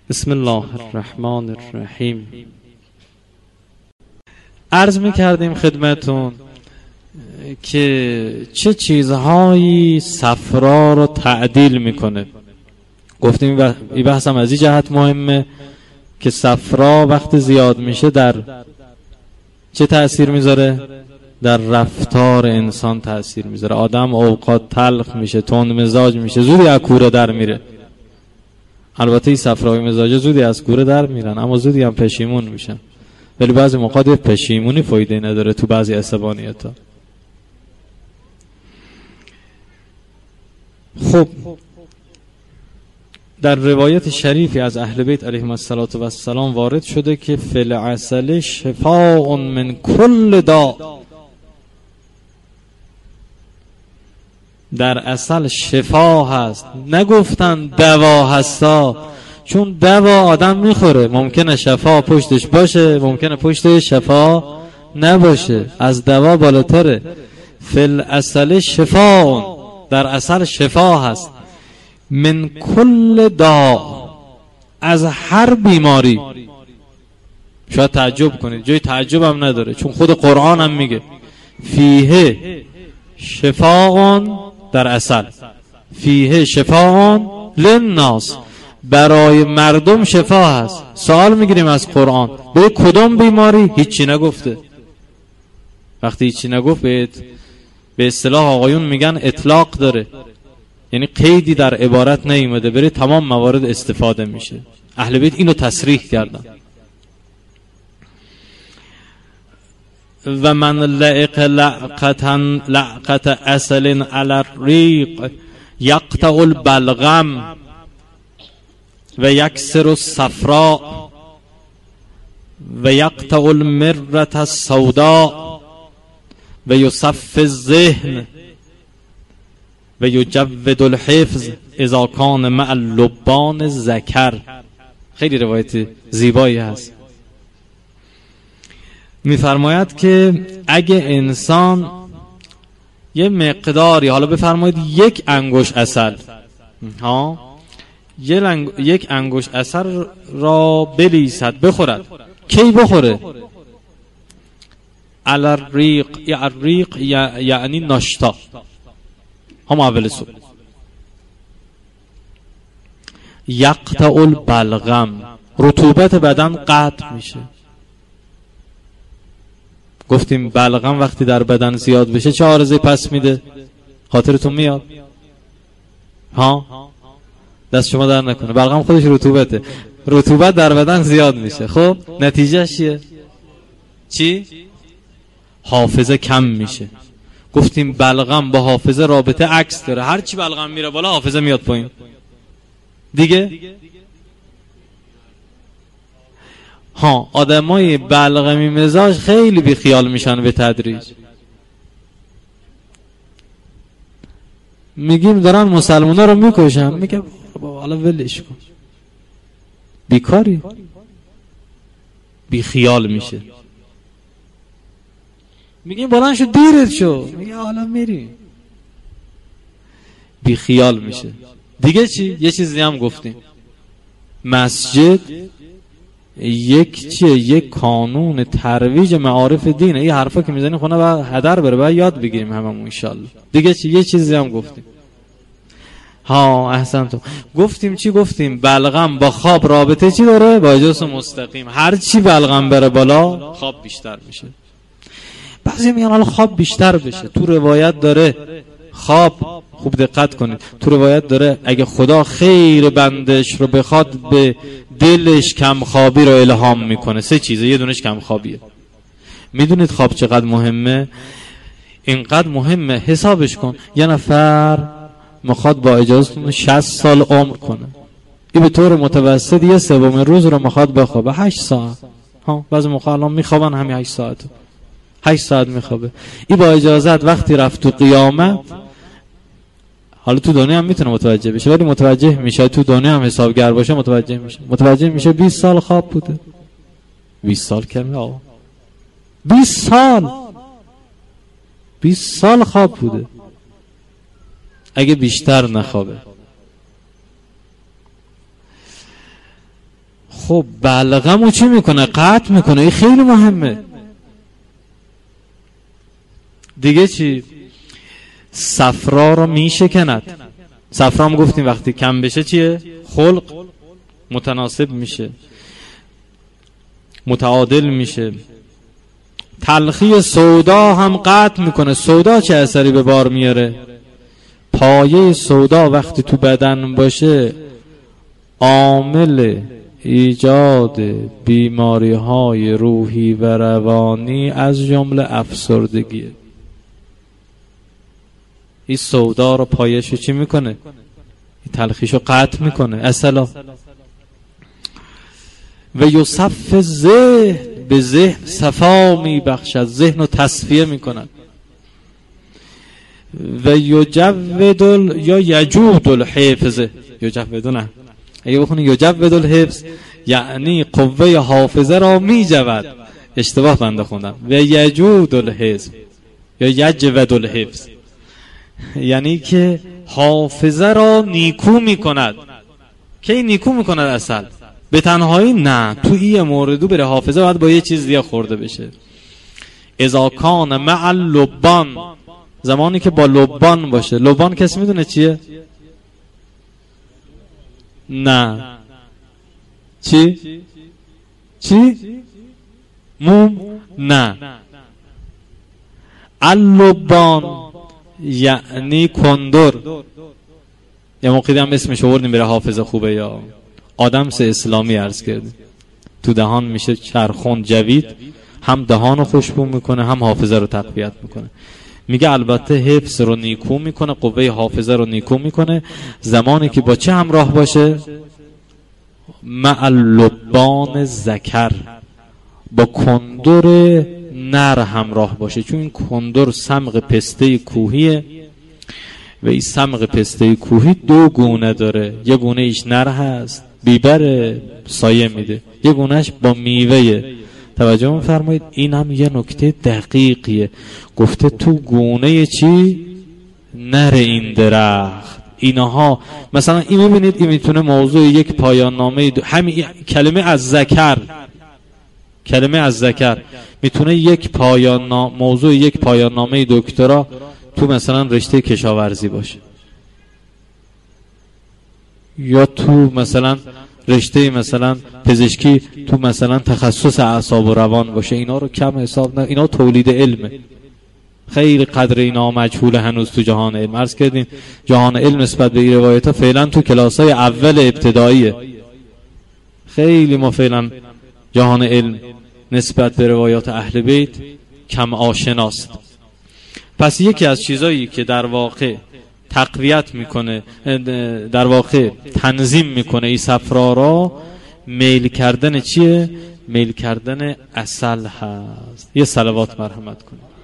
بسم الله الرحمن الرحیم. عرض می‌کردیم خدمتون که چه چیزهایی صفرا رو تعدیل میکنه. گفتیم این بحث هم از این جهت مهمه که صفرا وقتی زیاد میشه در چه تأثیر میذاره؟ در رفتار انسان تأثیر میذاره. آدم اوقات تلخ میشه، تند مزاج میشه، زودی از کوره در میره. البته این صفراوی مزاجه زودی از کوره در میرن، اما زودی هم پشیمون میشن. ولی بعضی موقعات پشیمونی فایده نداره تو بعضی عصبانیت‌ها. خب در روایت شریفی از اهل بیت علیهم السلام وارد شده که فی العسل شفاء من کل داء. در عسل شفا هست، نگفتن دوا هستا، چون دوا آدم میخوره، ممکنه شفا پشتش باشه، ممکنه پشتش شفا نباشه، از دوا بالاتره. فی العسل شفاء، در عسل شفا هست، من کل داء، از هر بیماری. شاید تعجب کنید، جای تعجب هم نداره، چون خود قرآن هم میگه فیه شفاء، در عسل فیه شفاء للناس، برای مردم شفا هست. سوال میگیریم از قرآن به کدام بیماری؟ هیچی نگفته. وقتی هیچی نگفت به اصطلاح آقایون میگن اطلاق داره، یعنی قیدی در عبارت نیومده، بره تمام موارد استفاده میشه. اهل بیت اینو تصریح کردن. و من لعق لعقت اصل علی الریق یقطع البلغم و یکسر الصفراء و یقطع المرة السوداء و یصفی الذهن و یجود الحفظ اذا کان مع اللبان الذکر. خیلی روایت زیبایی هست. میفرماید که اگه انسان یه مقداری، حالا بفرمایید یک انگشت عسل، یک انگشت عسل را بلیسد، بخورد. کی بخوره؟ علی الریق، الریق یعنی ناشتا، هم اول صبح. یقطع البلغم، رطوبت بدن قطع میشه. گفتیم بلغم وقتی در بدن زیاد بشه چه عارضه پس میده؟ خاطرتون میاد؟ دست شما در نکنه. بلغم خودش رطوبته. رطوبت در بدن زیاد میشه، خب نتیجه چیه؟ چی؟ حافظه کم میشه. گفتیم بلغم با حافظه رابطه عکس داره. هر چی بلغم میره بالا حافظه میاد پایین دیگه. آدمای بلغمی مزاج خیلی بیخیال میشن به تدریج. میگیم دارن مسلمونا رو میکشن، میگم بابا حالا ولش کن، بیکاری، بیخیال میشه. میگیم بلند شو دیرت شو، میگه حالا میریم، بیخیال میشه دیگه. چی؟ یه چیزی هم گفتیم، مسجد یک قانون ترویج معارف دینه. این حرفا که میزنیم خونه باید هدر بره، باید یاد بگیریم هممون ان شاء الله. دیگه چی؟ یه چیزی هم گفتیم. احسنتون. گفتیم چی؟ گفتیم بلغم با خواب رابطه چی داره؟ با اجازه مستقیم. هر چی بلغم بره بالا خواب بیشتر میشه. بعضی میگن حالا خواب بیشتر بشه. تو روایت داره خواب، خوب دقت کنید، تو روایت داره اگه خدا خیر بندش رو بخواد به دلش کم خوابی رو الهام میکنه. 3 چیزه، یه دونش کم خوابیه. میدونید خواب چقدر مهمه؟ اینقدر مهمه حسابش کن. یه نفر میخواد با اجازهتون 60 سال عمر کنه، این به طور متوسط یه سوم روز رو میخواد بخوابه 8 ساعت. بعضی موقع الان میخوابن همین 8 ساعت، 8 ساعت میخوابه. این با اجازت وقتی رفت تو قیامت، حالا تو دنیا هم میتونه متوجه بشه، ولی متوجه میشه، تو دنیا هم حسابگر باشه متوجه میشه 20 سال خواب بوده. 20 سال کمه آقا، 20 سال خواب بوده اگه بیشتر نخوابه. خب بلغمو چی میکنه؟ قطع میکنه. این خیلی مهمه. دیگه چی؟ صفرا رو میشکند. صفرا هم گفتیم وقتی کم بشه چیه؟ خلق متناسب میشه، متعادل میشه. تلخی سودا هم قطع میکنه. سودا چه اثری به بار میاره؟ پایه سودا وقتی تو بدن باشه عامل ایجاد بیماری های روحی و روانی از جمله افسردگیه. این سودا رو پایه‌شو چی میکنه؟ این تلخیشو قطع میکنه. اصلا و یصف ذهن، به ذهن صفا میبخشد، ذهن رو تصفیه میکند. و یجود یا یجود الحفظ، یجود نه، اگه بخونی یجود الحفظ یعنی قوه حافظه را میجود. اشتباه بنده خوندم. و یجود الحفظ یا یجود الحفظ یعنی که حافظه را نیکو میکند. کی نیکو میکند؟ اصل به تنهایی نه، تو این موردو بره حافظه باید با یه چیز دیگه خورده بشه. اذا کان مع اللبان، زمانی که با لبان باشه. لبان کسی میدونه چیه؟ نه. چی؟ موم؟ نه. اللبان یعنی کندر. یه موقعی هم اسمش آوردیم بره حافظه خوبه یا آدم سه اسلامی عرض کردیم. تو دهان میشه چرخون جوید، هم دهان رو خوشبو میکنه هم حافظه رو تقویت میکنه. میگه البته حفظ رو نیکو میکنه، قوه حافظه رو نیکو میکنه زمانی که با چه همراه باشه؟ مع اللبان ذکر، با کندر نر همراه باشه. چون این کندر سمغ پسته کوهیه و این سمغ پسته کوهی دو گونه داره. یه گونه ایش نر هست، بیبر سایه میده، یه گونهش با میوه. توجه می‌فرمایید. این هم یه نکته دقیقیه. گفته تو گونه چی؟ نر این درخت. اینها مثلا این میبینید این میتونه موضوع یک پایان نامه همین کلمه از ذکر میتونه یک موضوع یک پایان نامه دکترا تو مثلا رشته کشاورزی باشه، یا تو مثلا رشته مثلا پزشکی تو مثلا تخصص اعصاب و روان باشه. اینا رو کم حساب نه، اینا تولید علمه. خیلی قدر اینا مجهول هنوز تو جهان علم. عرض کردیم جهان علم نسبت به این روایت ها فعلا تو کلاسای اول ابتداییه. خیلی ما فعلا جهان علم نسبت به روایات اهل بیت کم آشناست. پس یکی از چیزایی که در واقع تقویت میکنه، در واقع تنظیم میکنه این صفرا را، میل کردن چیه؟ میل کردن عسل هست. یه صلوات مرحمت کنید.